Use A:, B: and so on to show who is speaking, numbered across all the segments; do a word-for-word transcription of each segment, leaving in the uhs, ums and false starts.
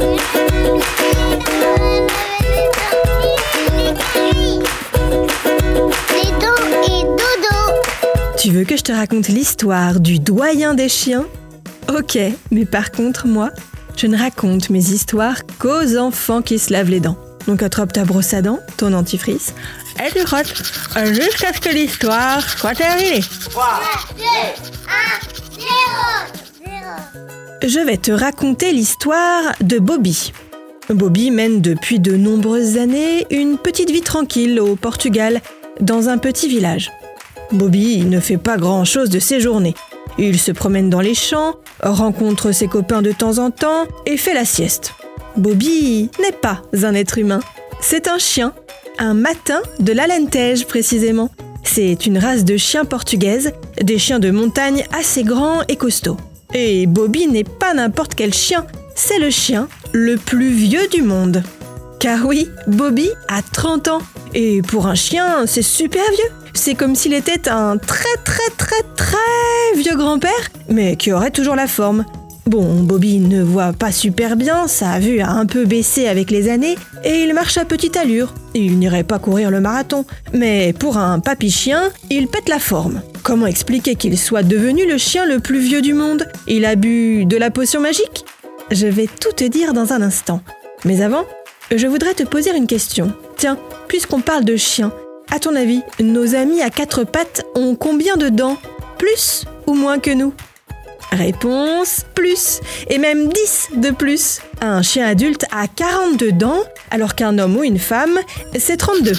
A: Tu veux que je te raconte l'histoire du doyen des chiens ? Ok, mais par contre, moi, je ne raconte mes histoires qu'aux enfants qui se lavent les dents. Donc attrape ta brosse à dents, ton dentifrice, et tu frottes jusqu'à ce que l'histoire soit terminée.
B: trois, deux, un, zéro.
A: Je vais te raconter l'histoire de Bobby. Bobby mène depuis de nombreuses années une petite vie tranquille au Portugal, dans un petit village. Bobby ne fait pas grand-chose de ses journées. Il se promène dans les champs, rencontre ses copains de temps en temps et fait la sieste. Bobby n'est pas un être humain. C'est un chien, un matin de l'Alentejo précisément. C'est une race de chiens portugaise, des chiens de montagne assez grands et costauds. Et Bobby n'est pas n'importe quel chien, c'est le chien le plus vieux du monde. Car oui, Bobby a trente ans. Et pour un chien, c'est super vieux. C'est comme s'il était un très très très très vieux grand-père, mais qui aurait toujours la forme. Bon, Bobby ne voit pas super bien, sa vue a un peu baissé avec les années, et il marche à petite allure. Il n'irait pas courir le marathon, mais pour un papy-chien, il pète la forme. Comment expliquer qu'il soit devenu le chien le plus vieux du monde ? Il a bu de la potion magique ? Je vais tout te dire dans un instant. Mais avant, je voudrais te poser une question. Tiens, puisqu'on parle de chiens, à ton avis, nos amis à quatre pattes ont combien de dents ? Plus ou moins que nous ? Réponse, plus, et même dix de plus. Un chien adulte a quarante-deux dents, alors qu'un homme ou une femme, c'est trente-deux.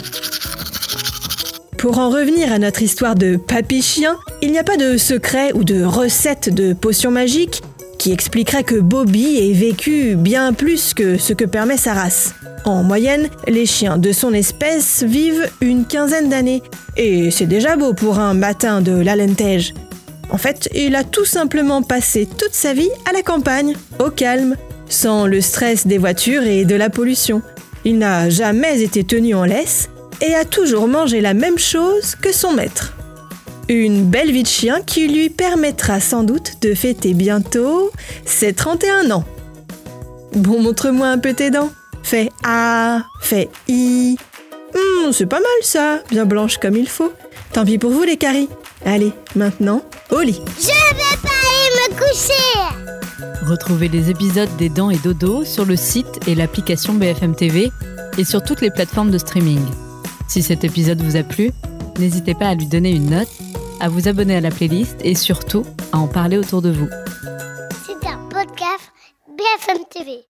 A: Pour en revenir à notre histoire de papy-chien, il n'y a pas de secret ou de recette de potion magique qui expliquerait que Bobby ait vécu bien plus que ce que permet sa race. En moyenne, les chiens de son espèce vivent une quinzaine d'années. Et c'est déjà beau pour un matin de l'Alentejo. En fait, il a tout simplement passé toute sa vie à la campagne, au calme, sans le stress des voitures et de la pollution. Il n'a jamais été tenu en laisse et a toujours mangé la même chose que son maître. Une belle vie de chien qui lui permettra sans doute de fêter bientôt ses trente et un ans. Bon, montre-moi un peu tes dents. Fais A, fais I. Hum, c'est pas mal ça, bien blanche comme il faut. Tant pis pour vous les caries. Allez, maintenant, au lit.
B: Je vais pas aller me coucher.
C: Retrouvez les épisodes des Dents et Dodo sur le site et l'application B F M T V et sur toutes les plateformes de streaming. Si cet épisode vous a plu, n'hésitez pas à lui donner une note, à vous abonner à la playlist et surtout à en parler autour de vous.
B: C'est un podcast B F M T V.